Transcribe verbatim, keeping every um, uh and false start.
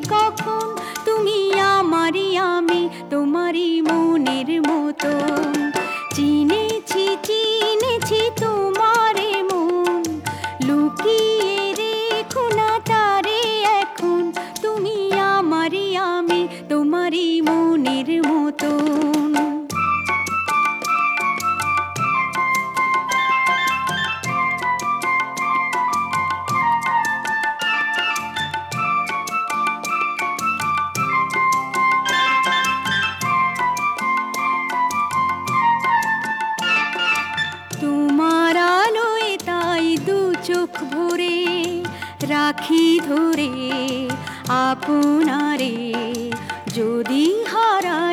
কখন তুমি আমারই আমি তোমারই মনের মতন। চিনেছি চিনেছি তোমারে মন, লুকিয়ে রেখো না তারে এখন, তুমি আমারই আমি তোমারই মনের মতন। তোমার আলোয় তাই দু চোখ ভরে রাখি ধরে আপনারে, যদি হারা